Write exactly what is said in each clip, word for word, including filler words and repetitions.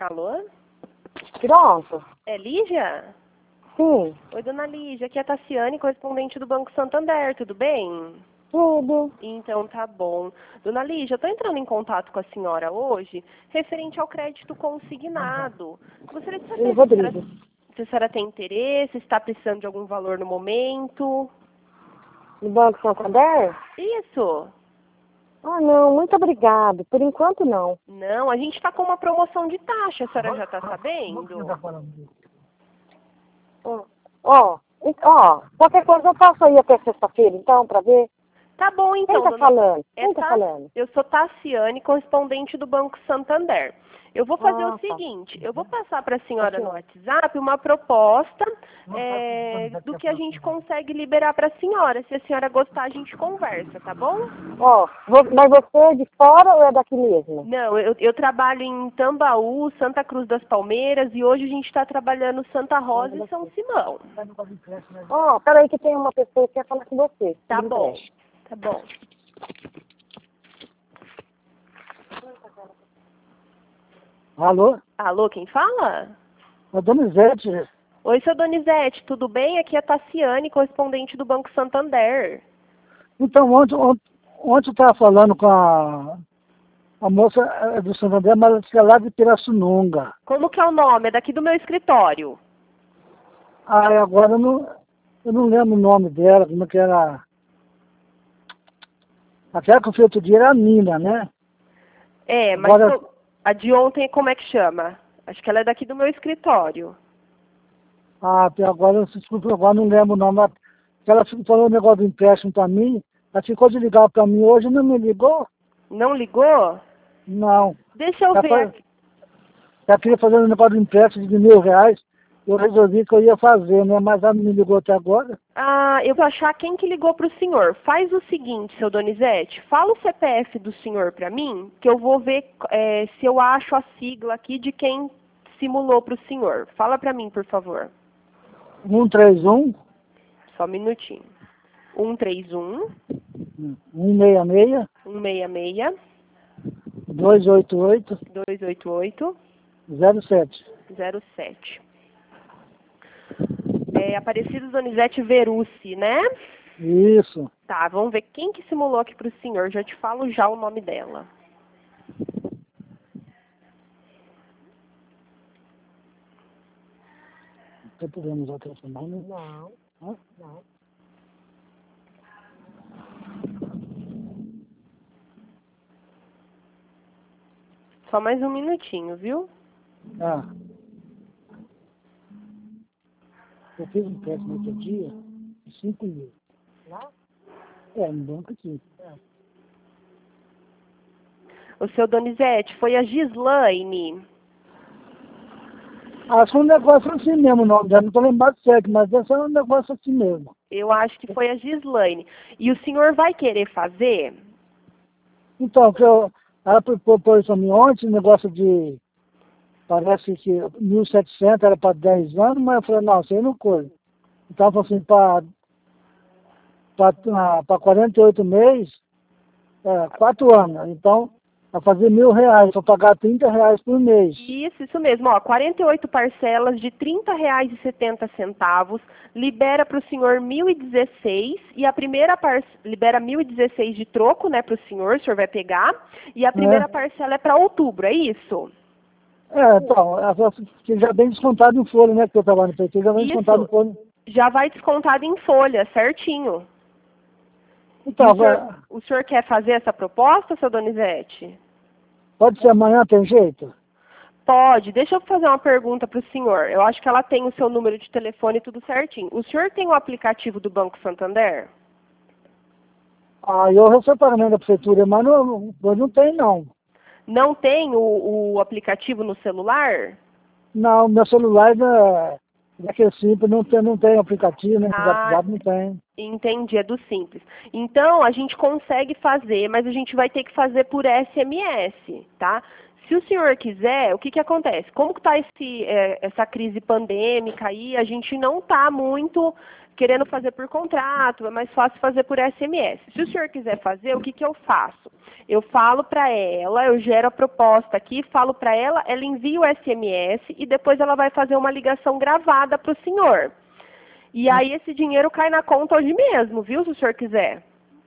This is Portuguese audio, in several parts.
Alô? Pronto. É Lígia? Sim. Oi, dona Lígia, aqui é a Tassiane, correspondente do Banco Santander, tudo bem? Tudo. Então tá bom. Dona Lígia, eu tô entrando em contato com a senhora hoje, referente ao crédito consignado. Gostaria de saber E se a, senhora, Rodrigo? se a senhora tem interesse, se está precisando de algum valor no momento. No Banco Santander? Isso. Ah, não, muito obrigado. Por enquanto, não. Não, a gente está com uma promoção de taxa, a senhora já está sabendo? Ó, ó, e- ó, qualquer coisa eu passo aí até sexta-feira, então, pra ver. Tá bom Quem então, tá dona. falando? É Quem tá Ta- falando? Eu sou Tassiane, correspondente do Banco Santander. Eu vou fazer o Ah, tá. seguinte, eu vou passar para a Tá, senhora no senhora. WhatsApp uma proposta é, do que a gente consegue liberar para a senhora. Se a senhora gostar, a gente conversa, tá bom? Ó, vo- mas você é de fora ou é daqui mesmo? Não, eu, eu trabalho em Tambaú, Santa Cruz das Palmeiras e hoje a gente está trabalhando Santa Rosa e São Simão. Ó, peraí que tem uma pessoa que quer falar com você. Tá sobre bom, empréstimo. tá bom. Alô? Alô, quem fala? É Donizete. Oi, seu Donizete, tudo bem? Aqui é a Tassiane, correspondente do Banco Santander. Então, ontem, ontem, ontem eu estava falando com a, a moça eh, do Santander, mas ela disse que é lá de Pirassununga. Como que é o nome? É daqui do meu escritório. Aí agora eu não, eu não lembro o nome dela, como é que era. Aquela que eu fiz outro dia era a Nina, né? É, mas Agora, co- a de ontem, como é que chama? Acho que ela é daqui do meu escritório. ah, até agora, eu- desculpa, agora eu não lembro o nome. Ela, ela ficou- falou um negócio do empréstimo para mim, ela ficou de ligar para mim hoje, não me ligou? Não ligou? Não. Deixa eu Ela, ver fa- aqui. ela queria fazer um negócio de empréstimo de mil reais, eu resolvi que eu ia fazer, né? Mas ela não me ligou até agora. Ah, eu vou achar quem que ligou para o senhor. Faz o seguinte, seu Donizete, fala o C P F do senhor para mim, que eu vou ver é, se eu acho a sigla aqui de quem simulou para o senhor. Fala para mim, por favor. um três um, Só um minutinho. um três um, um seis seis, um seis seis, dois oito oito, dois oito oito, zero sete. zero sete. É Aparecido Donizete Verucci, né? Isso. Tá, vamos ver quem que simulou aqui para o senhor. Já te falo já o nome dela. Não podemos usar o telefone, não? Não, Hã? não. Só mais um minutinho, viu? Ah. Eu fiz um teste no outro dia, de cinco mil. Lá? É, no banco aqui. O seu Donizete, foi a Gislaine. Ah, foi um negócio assim mesmo o nome dela, não tô lembrado certo, mas esse é um negócio assim mesmo. Eu acho que foi a Gislaine. E o senhor vai querer fazer? Então, que eu, ela propôs para mim ontem um negócio de, parece que mil e setecentos era para dez anos, mas eu falei, não, isso aí não coisa. Então, assim, para para quarenta e oito meses, é, quatro anos. Então, vai fazer mil reais, para pagar trinta reais por mês. Isso, isso mesmo. Ó, quarenta e oito parcelas de trinta reais e setenta centavos, libera para o senhor mil e dezesseis, e a primeira par... libera mil e dezesseis de troco, né, para o senhor, o senhor vai pegar, e a primeira É. parcela é para outubro, é isso? É, então, ela falou assim, que já vem descontado em folha, né, que eu trabalho no P T, já vem descontado em Isso, folha. já vai descontado em folha, certinho. E Então, o senhor, vai- o senhor quer fazer essa proposta, seu Donizete? pode ser amanhã, tem jeito? Pode. Deixa eu fazer uma pergunta para o senhor. Eu acho que ela tem o seu número de telefone e tudo certinho. O senhor tem o aplicativo do Banco Santander? Ah, eu recebo pagamento da prefeitura, mas não, não, não tem não. Não tem o, o aplicativo no celular? Não, meu celular é daquele simples, não tem, não tem aplicativo, né? Ah, WhatsApp não tem. entendi, é do Simples. Então, a gente consegue fazer, mas a gente vai ter que fazer por S M S, tá? Se o senhor quiser, o que que acontece? Como que está esse, é, essa crise pandêmica aí, a gente não está muito querendo fazer por contrato, é mais fácil fazer por S M S. Se o senhor quiser fazer, o que, que eu faço? Eu falo para ela, eu gero a proposta aqui, falo para ela, ela envia o S M S e depois ela vai fazer uma ligação gravada para o senhor. E aí esse dinheiro cai na conta hoje mesmo, viu, se o senhor quiser.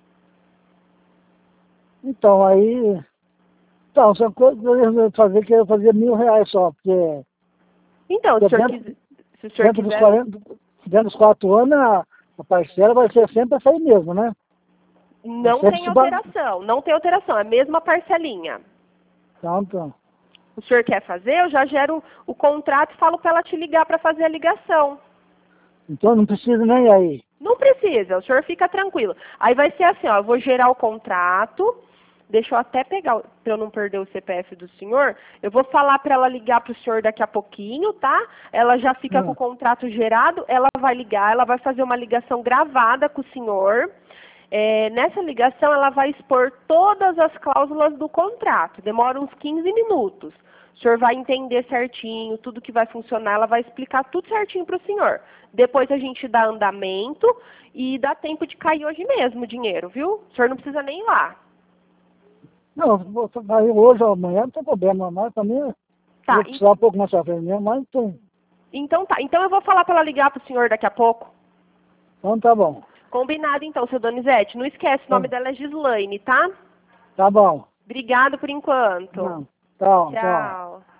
Então, aí... Então, só coisa que eu ia fazer que eu ia fazer mil reais só, porque... Então, se o senhor quiser... Se o senhor dentro, quiser... dos quarenta, dentro dos quatro anos, a, a parcela vai ser sempre essa aí mesmo, né? Não tem alteração, não tem alteração, é a mesma parcelinha. Então, então. O senhor quer fazer? Eu já gero o contrato e falo para ela te ligar para fazer a ligação. Então não precisa nem aí. Não precisa, o senhor fica tranquilo. Aí vai ser assim, ó, eu vou gerar o contrato, deixa eu até pegar, para eu não perder o C P F do senhor, eu vou falar para ela ligar para o senhor daqui a pouquinho, tá? Ela já fica Hum. com o contrato gerado, ela vai ligar, ela vai fazer uma ligação gravada com o senhor. É, nessa ligação, ela vai expor todas as cláusulas do contrato. Demora uns quinze minutos. O senhor vai entender certinho, tudo que vai funcionar, ela vai explicar tudo certinho para o senhor. Depois a gente dá andamento e dá tempo de cair hoje mesmo o dinheiro, viu? O senhor não precisa nem ir lá. Não, vou sair hoje ou amanhã, não tem problema, mas também Tá, vou precisar um pouco mais pra frente mesmo, mas tem. Então tá. Então eu vou falar para ela ligar para o senhor daqui a pouco. Então tá bom. Combinado então, seu Donizete. Não esquece, o nome dela é Gislaine, tá? Tá bom. Obrigado por enquanto. Não. Tchau, tchau. Tchau.